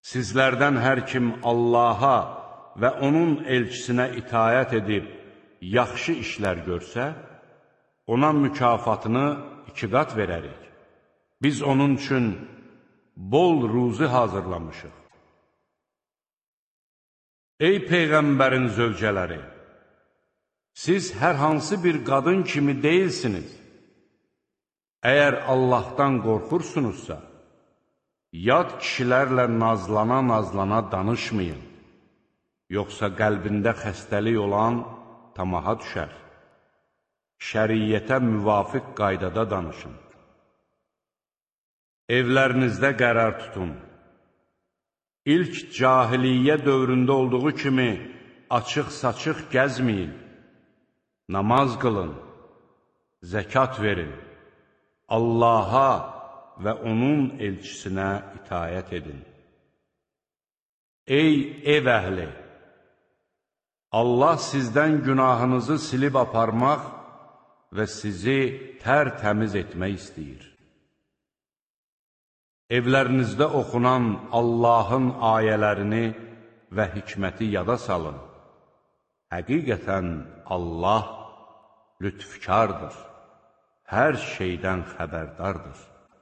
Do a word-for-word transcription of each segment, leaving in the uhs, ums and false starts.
Sizlərdən hər kim Allaha və onun elçisinə itayət edib, yaxşı işlər görsə, ona mükafatını iki qat verərik. Biz onun üçün bol ruzi hazırlamışıq. Ey Peyğəmbərin zövcələri! Siz hər hansı bir qadın kimi deyilsiniz. Əgər Allahdan qorxursunuzsa, yad kişilərlə nazlana-nazlana danışmayın. Yoxsa qəlbində xəstəlik olan tamaha düşər. Şəriyyətə müvafiq qaydada danışın. Evlərinizdə qərar tutun. İlk cahiliyyə dövründə olduğu kimi açıq-saçıq gəzməyin. Namaz qılın, zəkat verin. Allaha və onun elçisinə itayət edin. Ey ev əhli! Allah sizdən günahınızı silib aparmaq və sizi tərtəmiz etmək istəyir. Evlərinizdə oxunan Allahın ayələrini və hikməti yada salın. Həqiqətən Allah lütfkardır, hər şeydən xəbərdardır.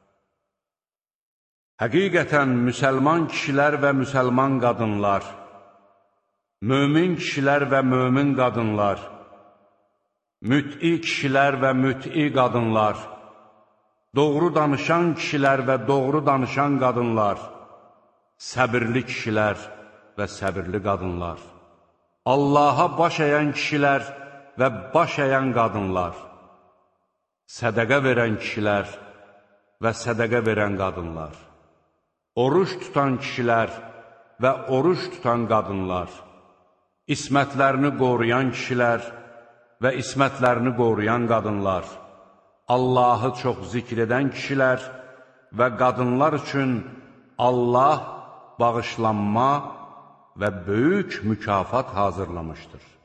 Həqiqətən müsəlman kişilər və müsəlman qadınlar, mömin kişilər və mömin qadınlar, müt'i kişilər və müt'i qadınlar, doğru danışan kişilər və doğru danışan qadınlar, səbirli kişilər və səbirli qadınlar, Allaha baş əyən kişilər və baş əyən qadınlar, sədəqə verən kişilər və sədəqə verən qadınlar, oruç tutan kişilər və oruç tutan qadınlar, ismətlərini qoruyan kişilər və ismətlərini qoruyan qadınlar, Allahı çox zikr edən kişilər və qadınlar üçün Allah bağışlanma və böyük mükafat hazırlamışdır.